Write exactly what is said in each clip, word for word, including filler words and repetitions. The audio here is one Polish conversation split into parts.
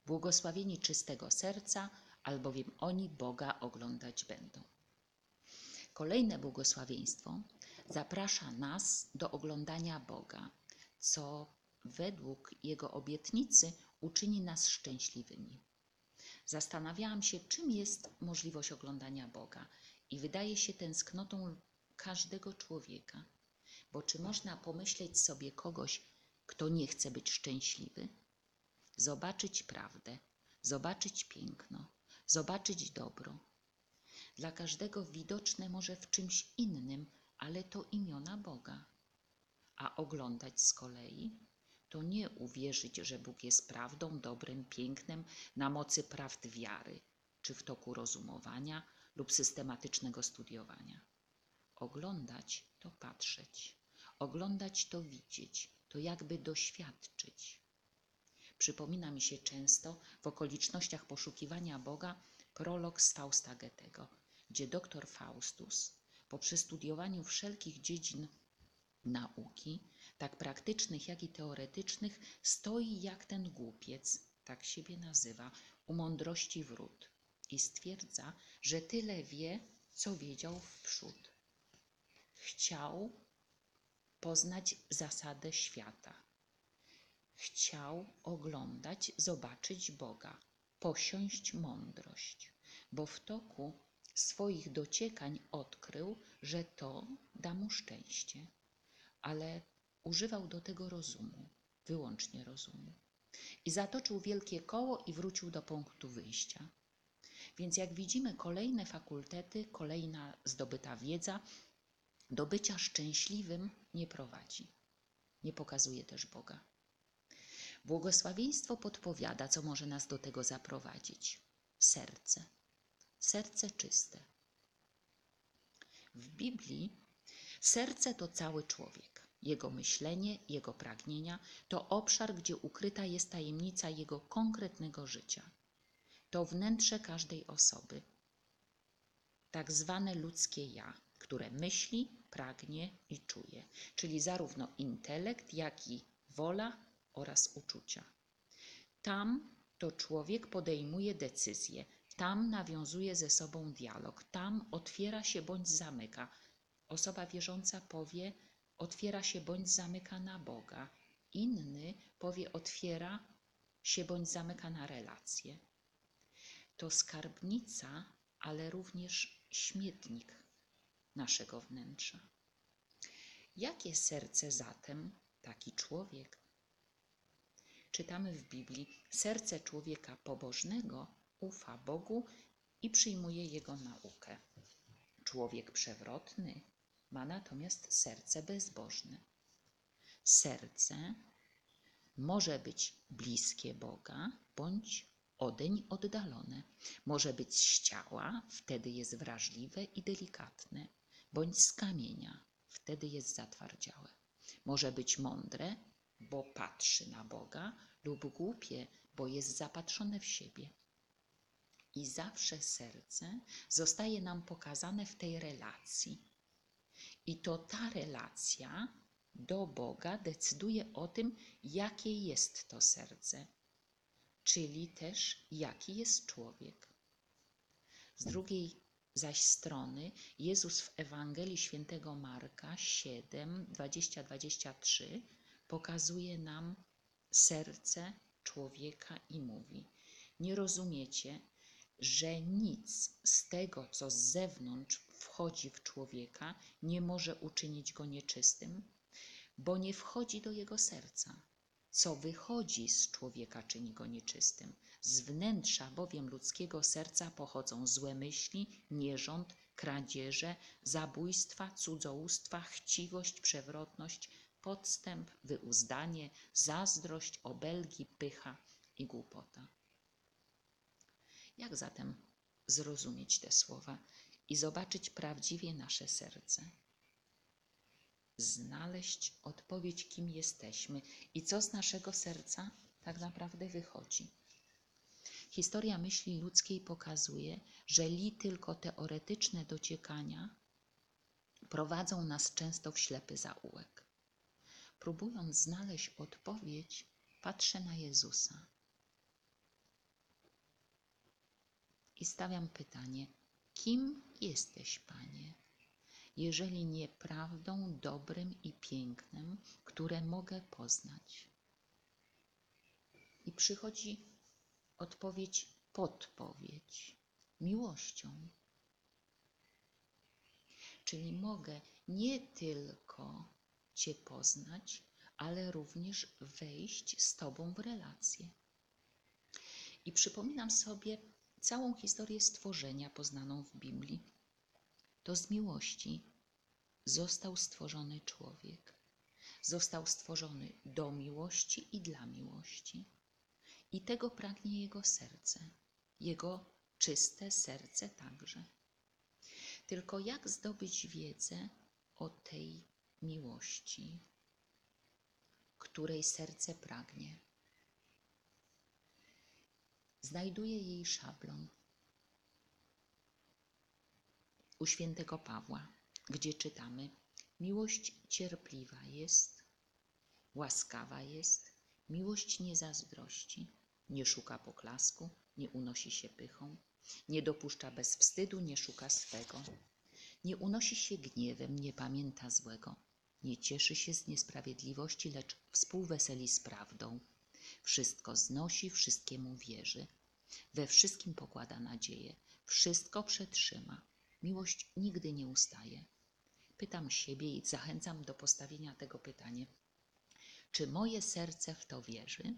Błogosławieni czystego serca, albowiem oni Boga oglądać będą. Kolejne błogosławieństwo zaprasza nas do oglądania Boga, co według Jego obietnicy uczyni nas szczęśliwymi. Zastanawiałam się, czym jest możliwość oglądania Boga i wydaje się tęsknotą każdego człowieka, bo czy można pomyśleć sobie kogoś, kto nie chce być szczęśliwy? Zobaczyć prawdę, zobaczyć piękno, zobaczyć dobro. Dla każdego widoczne może w czymś innym, ale to imiona Boga. A oglądać z kolei to nie uwierzyć, że Bóg jest prawdą, dobrem, pięknem na mocy prawd wiary, czy w toku rozumowania lub systematycznego studiowania. Oglądać to patrzeć, oglądać to widzieć, to jakby doświadczyć. Przypomina mi się często w okolicznościach poszukiwania Boga prolog z Fausta Goethego, gdzie doktor Faustus po przestudiowaniu wszelkich dziedzin nauki, tak praktycznych, jak i teoretycznych, stoi jak ten głupiec, tak siebie nazywa, u mądrości wrót i stwierdza, że tyle wie, co wiedział wprzód. Chciał poznać zasadę świata. Chciał oglądać, zobaczyć Boga, posiąść mądrość, bo w toku swoich dociekań odkrył, że to da mu szczęście, ale używał do tego rozumu, wyłącznie rozumu. I zatoczył wielkie koło i wrócił do punktu wyjścia. Więc jak widzimy, kolejne fakultety, kolejna zdobyta wiedza do bycia szczęśliwym nie prowadzi. Nie pokazuje też Boga. Błogosławieństwo podpowiada, co może nas do tego zaprowadzić. Serce. Serce czyste. W Biblii serce to cały człowiek. Jego myślenie, jego pragnienia to obszar, gdzie ukryta jest tajemnica jego konkretnego życia. To wnętrze każdej osoby. Tak zwane ludzkie ja, które myśli, pragnie i czuje, czyli zarówno intelekt, jak i wola oraz uczucia. Tam to człowiek podejmuje decyzje, tam nawiązuje ze sobą dialog, tam otwiera się bądź zamyka. Osoba wierząca powie, otwiera się bądź zamyka na Boga. Inny powie, otwiera się bądź zamyka na relacje. To skarbnica, ale również śmietnik naszego wnętrza. Jakie serce zatem taki człowiek? Czytamy w Biblii, serce człowieka pobożnego ufa Bogu i przyjmuje Jego naukę. Człowiek przewrotny ma natomiast serce bezbożne. Serce może być bliskie Boga bądź odeń oddalone. Może być z ciała, wtedy jest wrażliwe i delikatne, bądź z kamienia, wtedy jest zatwardziałe. Może być mądre, bo patrzy na Boga, lub głupie, bo jest zapatrzone w siebie. I zawsze serce zostaje nam pokazane w tej relacji. I to ta relacja do Boga decyduje o tym, jakie jest to serce, czyli też jaki jest człowiek. Z drugiej zaś strony Jezus w Ewangelii Świętego Marka siedem, dwadzieścia do dwudziestu trzech pokazuje nam serce człowieka i mówi: nie rozumiecie, że nic z tego, co z zewnątrz wchodzi w człowieka, nie może uczynić go nieczystym, bo nie wchodzi do jego serca. Co wychodzi z człowieka, czyni go nieczystym. Z wnętrza bowiem ludzkiego serca pochodzą złe myśli, nierząd, kradzieże, zabójstwa, cudzołóstwa, chciwość, przewrotność, podstęp, wyuzdanie, zazdrość, obelgi, pycha i głupota. Jak zatem zrozumieć te słowa i zobaczyć prawdziwie nasze serce? Znaleźć odpowiedź, kim jesteśmy i co z naszego serca tak naprawdę wychodzi. Historia myśli ludzkiej pokazuje, że li tylko teoretyczne dociekania prowadzą nas często w ślepy zaułek. Próbując znaleźć odpowiedź, patrzę na Jezusa. i stawiam pytanie, kim jesteś, Panie, jeżeli nie prawdą, dobrem i pięknem, które mogę poznać? I przychodzi odpowiedź, podpowiedź, miłością. Czyli mogę nie tylko Cię poznać, ale również wejść z Tobą w relację. I przypominam sobie całą historię stworzenia poznaną w Biblii. To z miłości został stworzony człowiek. Został stworzony do miłości i dla miłości. I tego pragnie jego serce, jego czyste serce także. Tylko jak zdobyć wiedzę o tej miłości, której serce pragnie? Znajduję jej szablon u świętego Pawła, gdzie czytamy: miłość cierpliwa jest, łaskawa jest, miłość nie zazdrości, nie szuka poklasku, nie unosi się pychą, nie dopuszcza bezwstydu, nie szuka swego, nie unosi się gniewem, nie pamięta złego, nie cieszy się z niesprawiedliwości, lecz współweseli z prawdą. Wszystko znosi, wszystkiemu wierzy, we wszystkim pokłada nadzieję, wszystko przetrzyma. Miłość nigdy nie ustaje. Pytam siebie i zachęcam do postawienia tego pytania. Czy moje serce w to wierzy?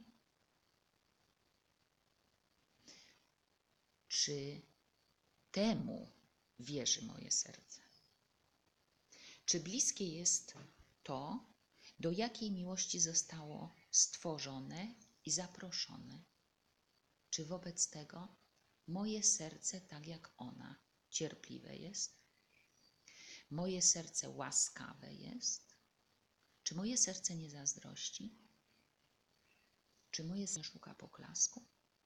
Czy temu wierzy moje serce? Czy bliskie jest to, do jakiej miłości zostało stworzone i zaproszone? Czy wobec tego moje serce, tak jak ona, cierpliwe jest? Moje serce łaskawe jest? Czy moje serce nie zazdrości? Czy moje serce nie szuka poklasku?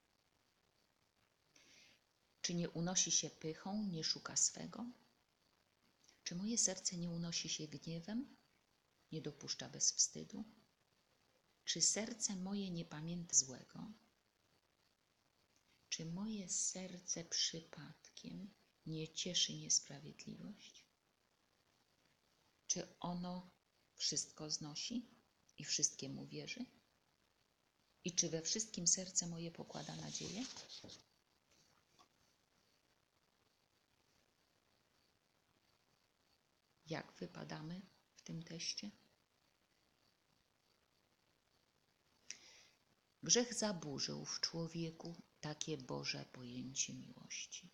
Czy nie unosi się pychą, nie szuka swego? Czy moje serce nie unosi się gniewem, nie dopuszcza bezwstydu? Czy serce moje nie pamięta złego? Czy moje serce przypadkiem nie cieszy niesprawiedliwość? Czy ono wszystko znosi i wszystkiemu wierzy? I czy we wszystkim serce moje pokłada nadzieję? Jak wypadamy w tym teście? Grzech zaburzył w człowieku takie Boże pojęcie miłości.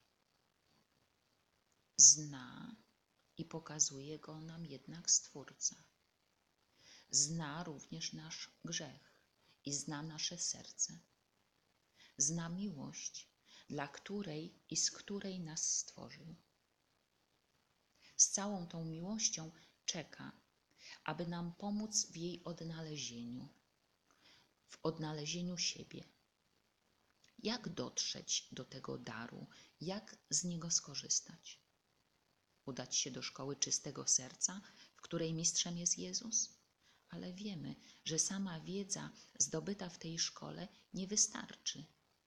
Zna i pokazuje go nam jednak Stwórca. Zna również nasz grzech i zna nasze serce. Zna miłość, dla której i z której nas stworzył. Z całą tą miłością czeka, aby nam pomóc w jej odnalezieniu, w odnalezieniu siebie. Jak dotrzeć do tego daru? Jak z niego skorzystać? Udać się do szkoły czystego serca, w której mistrzem jest Jezus? Ale wiemy, że sama wiedza zdobyta w tej szkole nie wystarczy.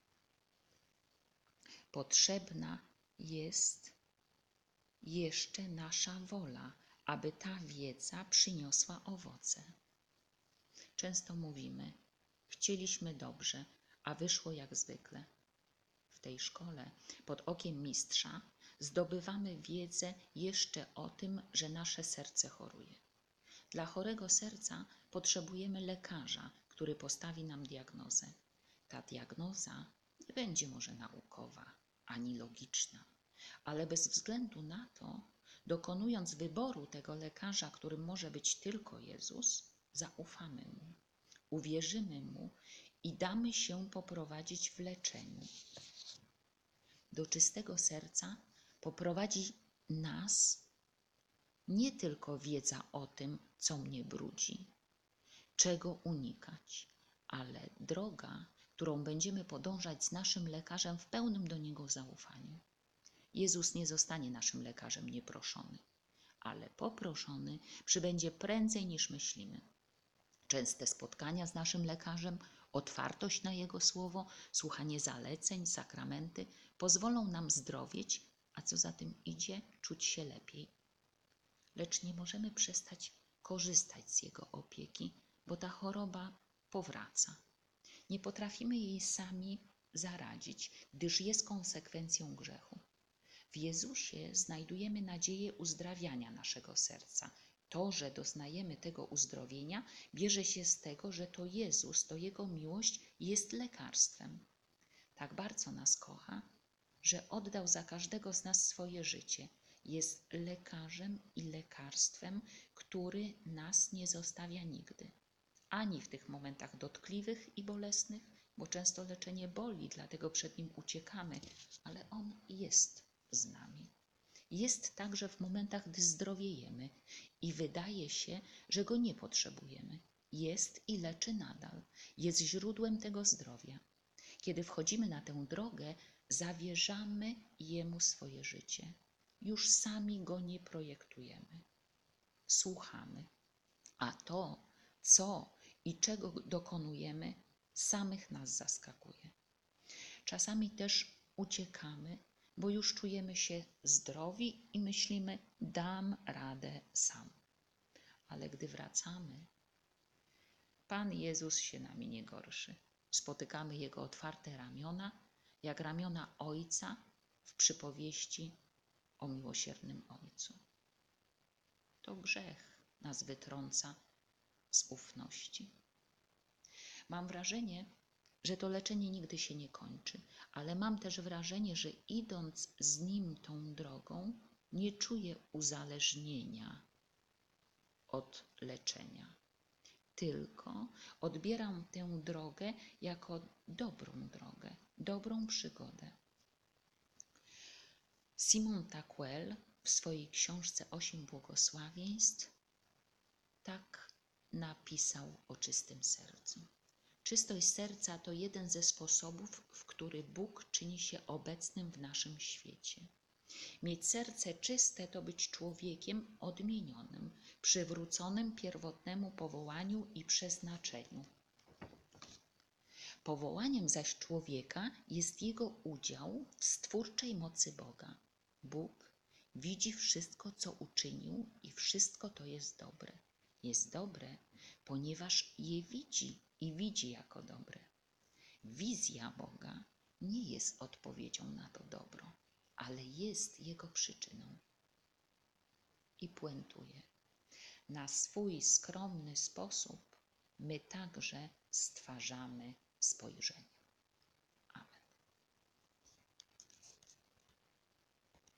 Potrzebna jest jeszcze nasza wola, aby ta wiedza przyniosła owoce. Często mówimy, chcieliśmy dobrze, a wyszło jak zwykle. W tej szkole, pod okiem mistrza, zdobywamy wiedzę jeszcze o tym, że nasze serce choruje. Dla chorego serca potrzebujemy lekarza, który postawi nam diagnozę. Ta diagnoza nie będzie może naukowa, ani logiczna, ale bez względu na to, dokonując wyboru tego lekarza, którym może być tylko Jezus, zaufamy Mu, uwierzymy Mu i damy się poprowadzić w leczeniu. Do czystego serca poprowadzi nas nie tylko wiedza o tym, co mnie brudzi, czego unikać, ale droga, którą będziemy podążać z naszym lekarzem w pełnym do Niego zaufaniu. Jezus nie zostanie naszym lekarzem nieproszony, ale poproszony przybędzie prędzej niż myślimy. Częste spotkania z naszym lekarzem Otwartość na Jego Słowo, słuchanie zaleceń, sakramenty pozwolą nam zdrowieć, a co za tym idzie, czuć się lepiej. Lecz nie możemy przestać korzystać z Jego opieki, bo ta choroba powraca. Nie potrafimy jej sami zaradzić, gdyż jest konsekwencją grzechu. W Jezusie znajdujemy nadzieję uzdrawiania naszego serca. To, że doznajemy tego uzdrowienia, bierze się z tego, że to Jezus, to Jego miłość jest lekarstwem. Tak bardzo nas kocha, że oddał za każdego z nas swoje życie. Jest lekarzem i lekarstwem, który nas nie zostawia nigdy. Ani w tych momentach dotkliwych i bolesnych, bo często leczenie boli, dlatego przed nim uciekamy, ale On jest z nami. Jest także w momentach, gdy zdrowiejemy i wydaje się, że Go nie potrzebujemy. Jest i leczy nadal. Jest źródłem tego zdrowia. Kiedy wchodzimy na tę drogę, zawierzamy Jemu swoje życie. Już sami Go nie projektujemy. Słuchamy. A to, co i czego dokonujemy, samych nas zaskakuje. Czasami też uciekamy, bo już czujemy się zdrowi i myślimy, dam radę sam. Ale gdy wracamy, Pan Jezus się nami nie gorszy. Spotykamy Jego otwarte ramiona, jak ramiona Ojca w przypowieści o miłosiernym Ojcu. To grzech nas wytrąca z ufności. Mam wrażenie, że to leczenie nigdy się nie kończy, ale mam też wrażenie, że idąc z Nim tą drogą, nie czuję uzależnienia od leczenia, tylko odbieram tę drogę jako dobrą drogę, dobrą przygodę. Simon Taquel w swojej książce Osiem błogosławieństw tak napisał o czystym sercu. Czystość serca to jeden ze sposobów, w który Bóg czyni się obecnym w naszym świecie. Mieć serce czyste to być człowiekiem odmienionym, przywróconym pierwotnemu powołaniu i przeznaczeniu. Powołaniem zaś człowieka jest jego udział w stwórczej mocy Boga. Bóg widzi wszystko, co uczynił i wszystko to jest dobre. Jest dobre, ponieważ je widzi i widzi jako dobre. Wizja Boga nie jest odpowiedzią na to dobro, ale jest jego przyczyną. I puentuje. Na swój skromny sposób my także stwarzamy spojrzenie.